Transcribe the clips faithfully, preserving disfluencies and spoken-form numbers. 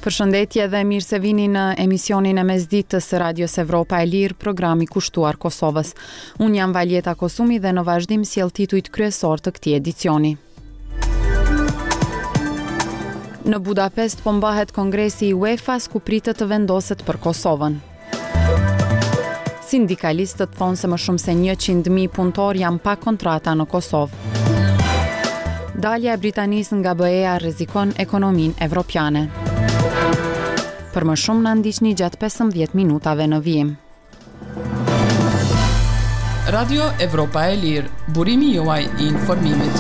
Përshëndetje dhe mirë se vini në emisionin e mesditës së Radios Evropa e Lirë, programi kushtuar Kosovës. Unë jam Valjeta Kosumi dhe në vazhdim sjell titujt kryesor të këtij edicioni. Në Budapest po mbahet kongresi i UEFA-s ku pritet të vendoset për Kosovën. Sindikalistët thonë se më shumë se njëqind mijë punëtor janë pa kontrata në Kosovë. Dalja e Britanisë nga B E-a rrezikon ekonominë evropiane. Për më shumë na ndiqni gjatë pesëmbëdhjetë minutave në vijim. Radio Evropa e Lirë, burimi juaj i informimit.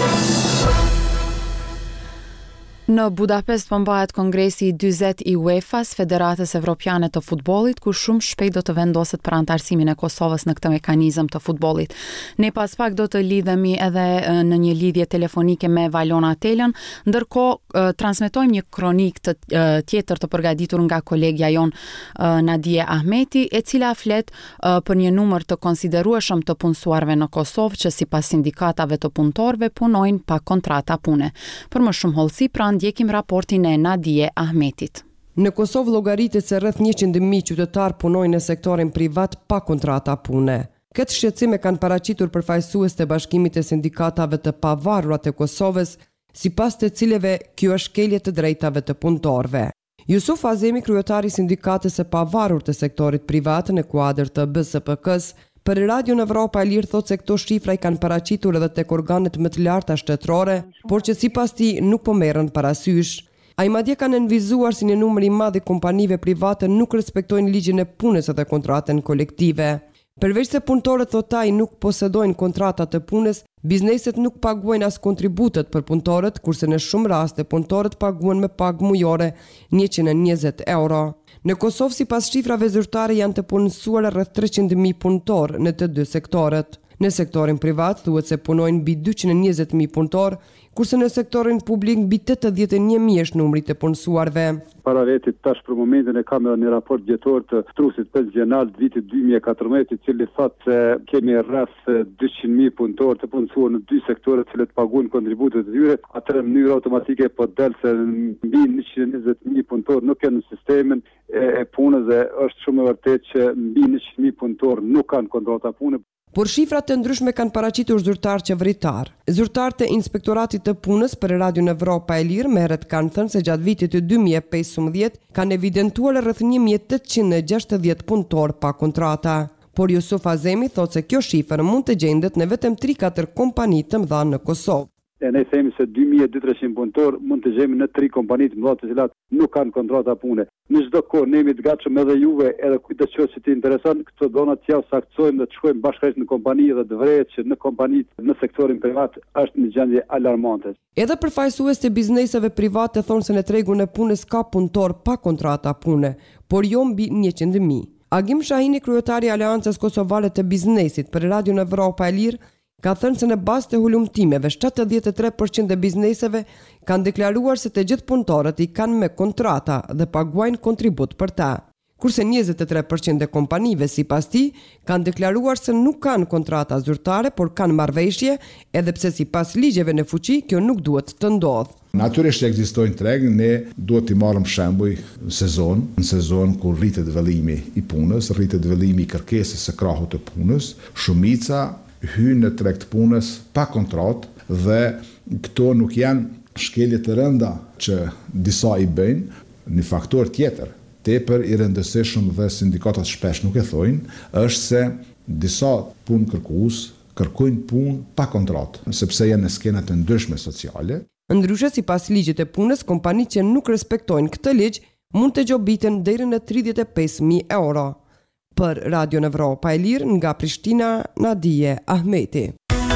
Në Budapest po mbahet kongresi i dyzet i UEFA-s, Federatës Evropiane të Futbollit, ku shumë shpejt do të vendoset për antarësimin e Kosovës në këtë mekanizëm të futbollit. Ne pas pak do të lidhemi edhe në një lidhje telefonike me Valona Telën, ndërkohë transmetojmë një kronik të tjetër të përgatitur nga kolegja jon Nadije Ahmeti, e cila flet për një numër të konsiderueshëm të punësuarve në Kosovë që sipas sindikatave të punëtorëve punojnë pa kontrata pune. Për më shumë hollësi pra ndjekim raportin e Nadije Ahmetit. Në Kosovë llogaritet se rreth njëqind mijë qytetar punojnë në sektorin privat pa kontrata pune. Këtë shqetësim e kanë paraqitur përfaqësues të Bashkimit të Sindikatave të Pavarura të Kosovës, sipas të cilëve kjo është shkelje të drejtave të punëtorëve. Jusuf Azemi, kryetari i Sindikatës së Pavarur të sektorit privat në kuadër të B S P K-s, për Radio Evropa e Lirë thotë se këto shifra i kanë paraqitur edhe tek organet më të larta shtetërore, por që sipas tij nuk po merren parasysh. Ai madje ka nënvizuar si një numër i madh i kompanive private nuk respektojnë ligjin e punës dhe kontratën kolektive. Përveç se punëtorët, thotë ai, nuk posedojnë kontrata të punës, bizneset nuk paguajnë as kontributet për punëtorët, kurse në shumë raste punëtorët paguhen me pagë mujore njëqind e njëzet euro. Në Kosovë, sipas shifrave zyrtare, janë të punësuar rreth treqind mijë punëtor në të dy sektorët. Në sektorin privat thuhet se punojnë mbi dyqind e njëzet mijë punëtor, kurse në sektorin publik mbi tetëdhjetë e një mijë është numri të punësuarve. Para vetit tash për momentin e kam një raport vjetor të trusit pensional të vitit dy mijë e katërmbëdhjetë, i cili thotë se kemi rreth dyqind mijë punëtor të punësuar në dy sektore të cilët paguajnë kontributet e tyre. Atëherë në mënyrë automatike po del se mbi njëqind e njëzet mijë punëtor nuk janë në sistemin e punës dhe është shumë e vërtetë që mbi njëqind mijë punëtor nuk kanë kontrata pune. Por shifrat të ndryshme kanë paraqitur zyrtar qeveritar. Zyrtarët e Inspektoratit të Punës për Radio Evropa e Lirë merret kanë thënë se gjatë vitit të dy mijë e pesëmbëdhjetë kanë evidentuar rreth një mijë e tetëqind e gjashtëdhjetë punëtor pa kontrata. Por Jusuf Azemi thotë se kjo shifër mund të gjendet në vetëm tre katër kompani të mëdha në Kosovë. E ne themi se dy mijë e dyqind punëtor mund të gjejmë në tre kompani të mëdha të cilat nuk kanë kontrata pune. Në çdo kohë ne jemi të gatshëm edhe juve, edhe kujt që si të intereson, këto dona të javë saktsojmë dhe të shkojmë bashkërisht në kompani dhe të vërehet që në kompanitë në sektorin privat është një gjendje alarmante. Edhe përfaqësues të bizneseve private thonë se në tregun e punës ka punëtor pa kontrata pune, por jo mbi njëqind mijë. Agim Shahini, kryetari i Aleancës Kosovare të Biznesit për Radio Evropa e Lirë, ka thënë se në bazë të hulumtimeve shtatëdhjetë e tre përqind e bizneseve kanë deklaruar se të gjithë punëtorët i kanë me kontrata dhe paguajnë kontribut për ta. Kurse njëzet e tre përqind e kompanive sipas tij kanë deklaruar se nuk kanë kontrata zyrtare, por kanë marrëveshje, edhe pse sipas ligjeve në fuqi kjo nuk duhet të ndodhë. Natyrisht ekzistojnë treg, ne duhet të marrim shembuj sezon, në sezon kur rritet vëllimi i punës, rritet vëllimi i kërkesës së krahut të punës, shumica hynë në treg të punës pa kontrat dhe këto nuk janë shkelje të rënda që disa i bëjnë. Një faktor tjetër, tepër i rëndësishëm dhe sindikatat shpesh nuk e thojnë, është se disa punë kërkues kërkojnë punë pa kontrat, sepse janë në skena të ndryshme sociale. Ndryshe, sipas ligjit të punës, kompanitë që nuk respektojnë këtë ligj mund të gjobiten deri në tridhjetë e pesë mijë euro. Për Radio Evropa e Lirë nga Prishtina, Nadije Ahmeti.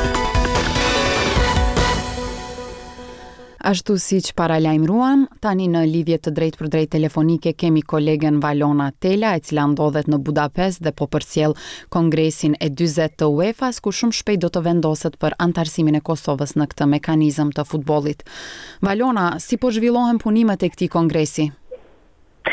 Ashtu siç paralajmëruam, tani në lidhje të drejtë për drejtë telefonike kemi kolegen Valona Tela, e cila ndodhet në Budapest dhe po përcjell kongresin e dyzet të UEFA-s, ku shumë shpejt do të vendoset për antarësimin e Kosovës në këtë mekanizëm të futbollit. Valona, si po zhvillohen punimet e këtij kongresi?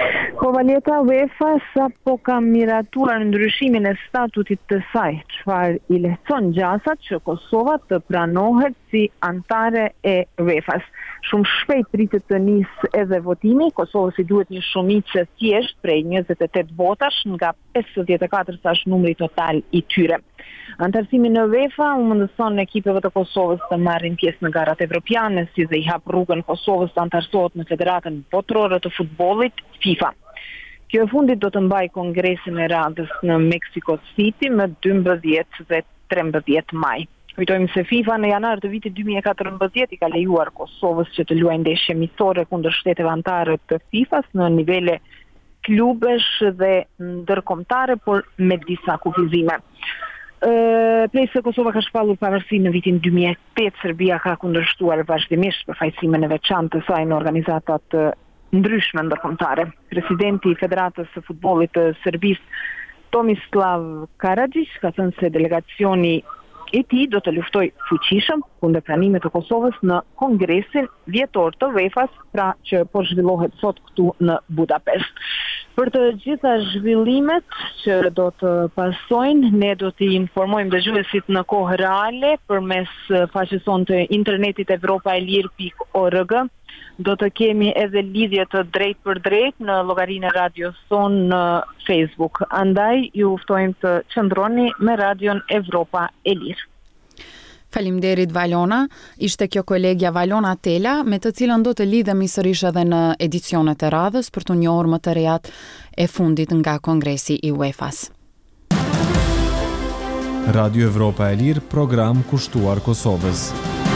Kovaleta UEFA sapo ka miratuar ndryshimin e statutit të saj, çfarë i lehtëson gjasat që Kosova të pranohet si antare e UEFA-s. Shumë shpejt pritet të nisë edhe votimi. Kosovës i duhet një shumicë thjesht prej njëzet e tetë votash nga pesëdhjetë e katër sa është numri total i tyre. Antarësimi në UEFA u mundëson ekipeve të Kosovës të marrin pjesë në garat evropiane, si dhe i hap rrugën Kosovës të antarësohet në Federatën Botërore të Futbollit FIFA. Kjo e fundit do të mbaj kongresin e radhës në Mexico City më dymbëdhjetë dhe trembëdhjetë maj. Kujtojmë se FIFA në janar të vitit dy mijë e katërmbëdhjetë i ka lejuar Kosovës që të luajë ndeshje miqësore kundër shteteve anëtare të FIFA-s në nivele klubesh dhe ndërkombëtare, por me disa kufizime. Prej se Kosova ka shpallur pavarësinë në vitin dy mijë e tetë, Serbia ka kundërshtuar vazhdimisht përfaqësimin e veçantë të saj në organizata të ndryshme ndërkombëtare. Presidenti i Federatës së Futbollit të Serbisë, Tomislav Karadzic, ka thënë se delegacioni i tij do të luftoj fuqishëm kundër pranimit të Kosovës në Kongresin Vjetor të UEFA-s, pra që po zhvillohet sot këtu në Budapest. Për të gjitha zhvillimet që do të pasojnë, ne do t'i informojmë dëgjuesit në kohë reale përmes faqes sonë të internetit evropaelir pikë org. Do të kemi edhe lidhje të drejt për drejt në llogarinë e radios sonë në Facebook. Andaj ju ftojmë të qëndroni me radion Evropa e Lirë. Faleminderit Valona, ishte kjo kolegja Valona Tela, me të cilën do të lidhemi sërish edhe në edicionet e radhës për të njohur më të rejat e fundit nga Kongresi i UEFA-s. Radio Evropa e Lirë, program kushtuar Kosovës.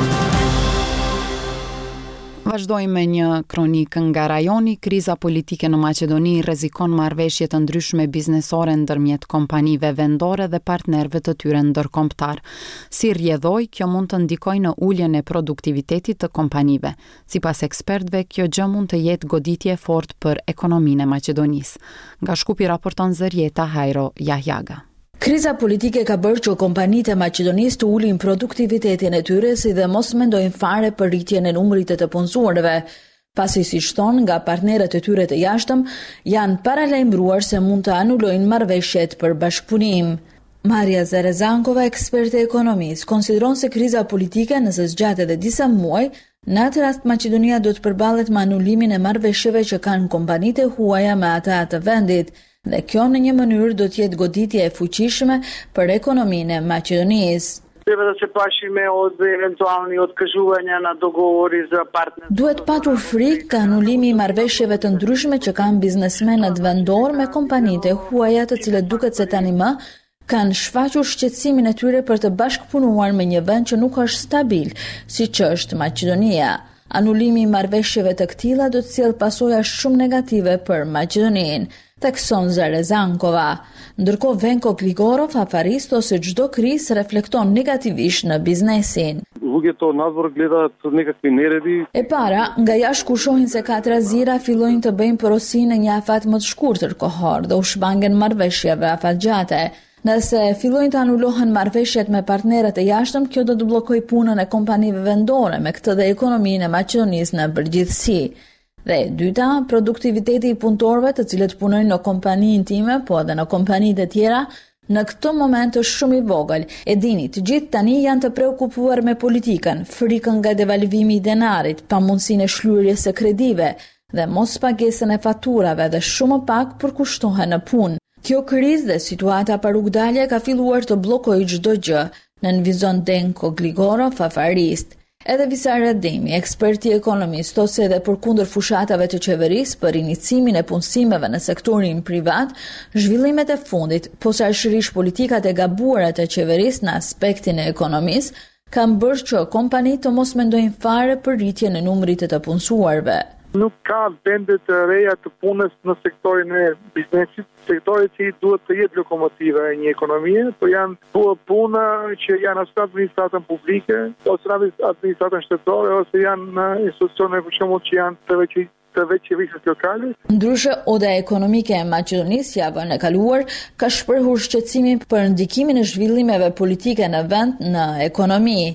Vazhdojmë me një kronikë nga rajoni. Kriza politike në Maqedoni rrezikon marrëveshje të ndryshme biznesore ndërmjet kompanive vendore dhe partnerëve të tyre ndërkombëtar. Si rrjedhoj, kjo mund të ndikojë në uljen e produktivitetit të kompanive. Sipas ekspertëve, kjo gjë mund të jetë goditje e fortë për ekonominë e Maqedonisë. Nga Shkupi raporton Zërieta Hajro Jahjaga. Kriza politike ka bërë që kompanitë e Maqedonisë të ulin produktivitetin e tyre si dhe mos mendojnë fare për rritjen e numrit të të punësuarve, pasi si shton nga partnerët e tyre të jashtëm janë paralajmëruar se mund të anulojnë marrëveshjet për bashkëpunim. Maria Zarezankova, eksperte e ekonomisë, konsideron se kriza politike nëse zgjat edhe disa muaj, në atë rast Maqedonia do të përballet me anulimin e marrëveshjeve që kanë kompanitë e huaja me ata të vendit. Dhe kjo në një mënyrë do të jetë goditje e fuqishme për ekonominë e Maqedonisë. Duhet patur frikë ka anulimi i marrëveshjeve të ndryshme që kanë biznesmenët vendor me kompanitë e huaja, të cilët duket se tani më kanë shfaqur shqetësimin e tyre për të bashkëpunuar me një vend që nuk është stabil, siç është Maqedonia. Anulimi i marrëveshjeve të këtilla do të sjellë pasoja shumë negative për Maqedoninë, thekson Zarezankova. Ndërkohë Venko Gligorov, afarist ose çdo krizë reflekton negativisht në biznesin. E para, nga jashtë kur shohin se katër azira fillojnë të bëjnë porosi në një afat më të shkurtër kohor dhe u shmangen marrëveshjeve afatgjate. Nëse fillojnë të anulohen marrëveshjet me partnerët e jashtëm, kjo do të bllokojë punën e kompanive vendore, me këtë dhe ekonominë e Maqedonisë në përgjithësi. Dhe e dyta, produktiviteti i punëtorëve të cilët punojnë në kompaninë time, po edhe në kompanitë e tjera, në këtë moment është shumë i vogël. E dini, të gjithë tani janë të preokupuar me politikën, frikën nga devalvimi i denarit, pamundësinë e shlyerjes së kredive dhe mos pagesën e faturave dhe shumë pak përkushtohen në punë. Kjo krizë dhe situata pa rrugdalje ka filluar të bllokojë çdo gjë, nënvizon Denko Gligorov, afarist. Edhe Visar Ademi, eksperti ekonomist, thosë se edhe përkundër fushatave të qeverisë për inicimin e punësimeve në sektorin privat, zhvillimet e fundit, posaçërisht politikat e gabuara të qeverisë në aspektin e ekonomisë, kanë bërë që kompanitë të mos mendojnë fare për rritjen e numrit të të punësuarve. Nuk ka vende të reja të punës në sektorin e biznesit. Sektori që duhet të jetë lokomotiva e një ekonomie, po janë po puna që janë ose administratën publike, ose administratën shtetërore, ose janë institucione për shembull që janë të veçi të veçërisë lokale. Ndryshe, Oda Ekonomike e Maqedonisë javën e kaluar ka shprehur shqetësimin për ndikimin e zhvillimeve politike në vend në ekonomi.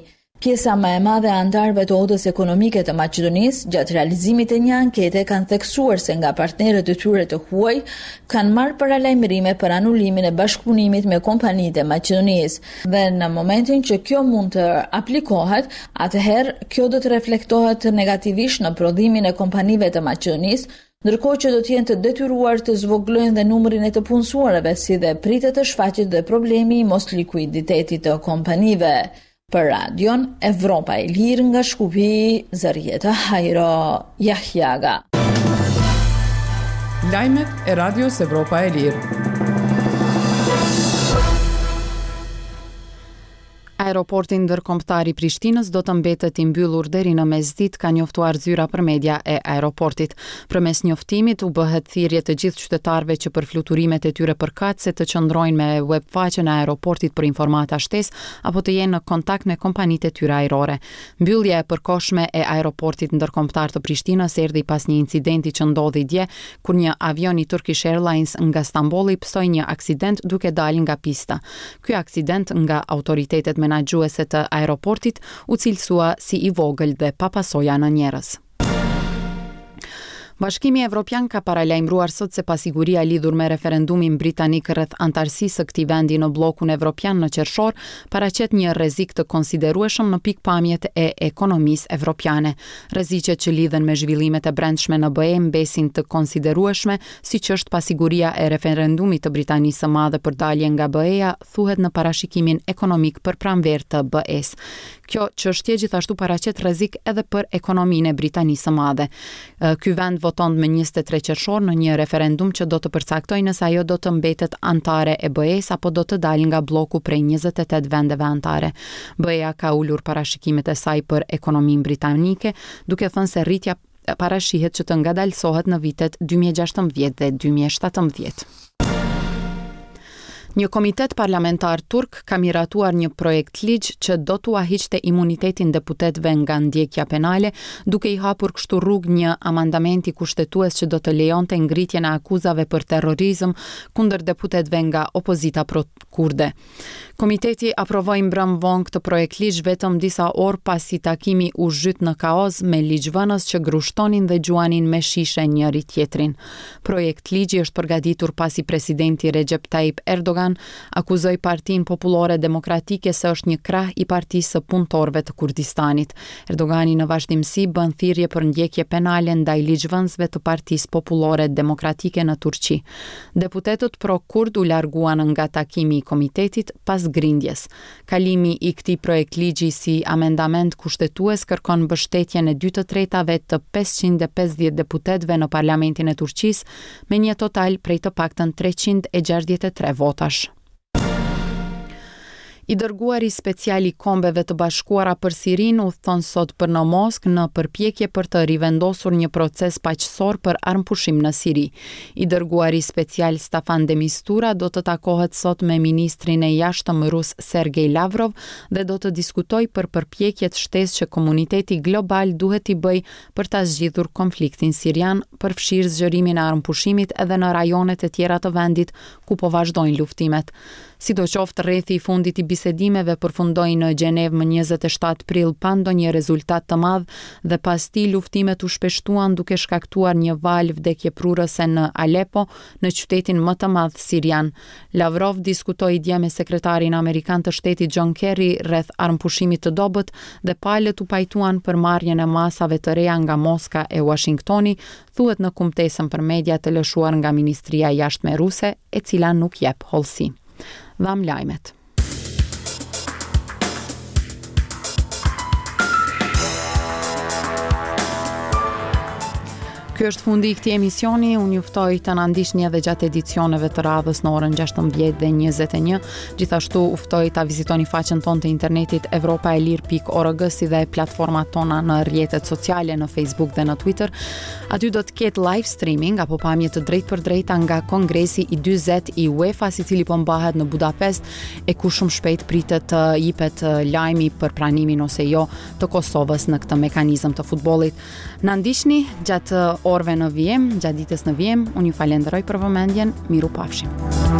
Pjesa më e madhe e antarëve të Odës Ekonomike të Maqedonisë gjatë realizimit të një ankete kanë theksuar se nga partnerët e tyre të huaj kanë marrë paralajmërime për anulimin e bashkëpunimit me kompanitë e Maqedonisë dhe në momentin që kjo mund të aplikohet, atëherë kjo do të reflektohet negativisht në prodhimin e kompanive të Maqedonisë, ndërkohë që do të jenë të detyruar të zvogëlojnë dhe numrin e të punësuarve, si dhe pritet të shfaqet dhe problemi i mos likuiditetit të kompanive. Për radion Evropa e Lirë nga Shkupi, Zarieta Hajro Jahjaga. Lajmet e Radios Evropa e Lirë. Aeroporti ndërkombëtar i Prishtinës do të mbetet i mbyllur deri në mesditë, ka njoftuar zyra për media e aeroportit. Përmes njoftimit u bëhet thirrje të gjithë qytetarëve që për fluturimet e tyre përkatëse të qëndrojnë me webfaqen e aeroportit për informata shtesë apo të jenë në kontakt me kompanitë e tyre ajrore. Mbyllja e përkohshme e aeroportit ndërkombëtar të Prishtinës erdhi pas një incidenti që ndodhi dje kur një avion i Turkish Airlines nga Stambolli psoi një aksident duke dalë nga pista. Ky aksident nga autoritetet menaxhuese të aeroportit u cilësua si i vogël dhe pa pasoja në njerëz. Bashkimi Evropian ka paralajmëruar sot se pasiguria lidhur me referendumin britanik rreth antarësisë së këtij vendi në bllokun evropian në qershor paraqet një rrezik të konsiderueshëm në pikpamjet e ekonomisë evropiane. Rreziqet që lidhen me zhvillimet e brendshme në B E mbesin të konsiderueshme, siç është pasiguria e referendumit të Britanisë së Madhe për dalje nga B E-ja, thuhet në parashikimin ekonomik për pranverë të B E-s. Kjo çështje gjithashtu paraqet rrezik edhe për ekonominë e Britanisë së Madhe. Ky vend voton me njëzet e tre qershor në një referendum që do të përcaktojë nëse ajo do të mbetet antare e B E-s apo do të dalë nga bloku prej njëzet e tetë vendeve antare. B E-ja ka ulur parashikimet e saj për ekonominë britanike, duke thënë se rritja parashihet që të ngadalësohet në vitet dy mijë e gjashtëmbëdhjetë dhe dy mijë e shtatëmbëdhjetë. Një komitet parlamentar turk ka miratuar një projekt ligj që do t'u hiqte imunitetin deputetëve nga ndjekja penale, duke i hapur kështu rrugë një amandamenti kushtetues që do të lejonte ngritjen e akuzave për terrorizëm kundër deputetëve nga opozita pro-kurde. Komiteti aprovoi mbrëm vonë këtë projekt ligj vetëm disa orë pasi takimi u zhyt në kaos me ligjvënës që grushtonin dhe gjuanin me shishe njëri tjetrin. Projekt ligji është përgatitur pasi presidenti Recep Tayyip Erdogan akuzoi Partinë Popullore Demokratike se është një krah i Partisë së Punëtorëve të Kurdistanit. Erdogani në vazhdimsi bën thirrje për ndjekje penale ndaj ligjvënësve të Partisë Popullore Demokratike në Turqi. Deputetët pro-kurd u larguan nga takimi i komitetit pas grindjes. Kalimi i këtij projekt ligji si amendament kushtetues kërkon mbështetjen e dy të tretave të pesëqind e pesëdhjetë deputetëve në Parlamentin e Turqisë me një total prej të paktën treqind e gjashtëdhjetë e tre votash. I dërguari special i Kombeve të Bashkuara për Sirinë udhton sot për në Moskë në përpjekje për të rivendosur një proces paqësor për armpushim në Siri. I dërguari special Staffan de Mistura do të takohet sot me ministrin e jashtëm rus Sergej Lavrov dhe do të diskutojë për përpjekjet shtesë që komuniteti global duhet i bëjë për ta zgjidhur konfliktin sirian, përfshirë zgjerimin e armpushimit edhe në rajonet e tjera të vendit ku po vazhdojnë luftimet. Sidoqoftë, rrethi i fundit i bisedimeve përfundoi në Gjenevë më njëzet e shtatë prill pa ndonjë rezultat të madh dhe pas tij luftimet u shpeshtuan duke shkaktuar një valë vdekjeprurëse në Aleppo, në qytetin më të madh sirian. Lavrov diskutoi dje me sekretarin amerikan të shtetit John Kerry rreth armpushimit të dobët dhe palët u pajtuan për marrjen e masave të reja nga Moska e Washingtoni, thuhet në kumtesën për media të lëshuar nga Ministria e Jashtme ruse, e cila nuk jep hollësi. Dham lajmet. Ky është fundi i këtij emisioni. Unë ju ftoj të na ndiqni edhe gjatë edicioneve të radhës në orën gjashtëmbëdhjetë dhe njëzet e një. Gjithashtu u ftoj ta vizitoni faqen tonë të internetit evropaelir pikë org si dhe platformat tona në rrjetet sociale në Facebook dhe në Twitter. Aty do të ketë live streaming apo pamje të drejtë për drejta nga kongresi i dyzet i UEFA-s, i cili po mbahet në Budapest e ku shumë shpejt pritet të jipet lajmi për pranimin ose jo të Kosovës në këtë mekanizëm të futbollit. Na ndiqni gjatë orëve në vijem, gjatë ditës në vijem. Unë ju falenderoj për vëmendjen. Miru pafshim.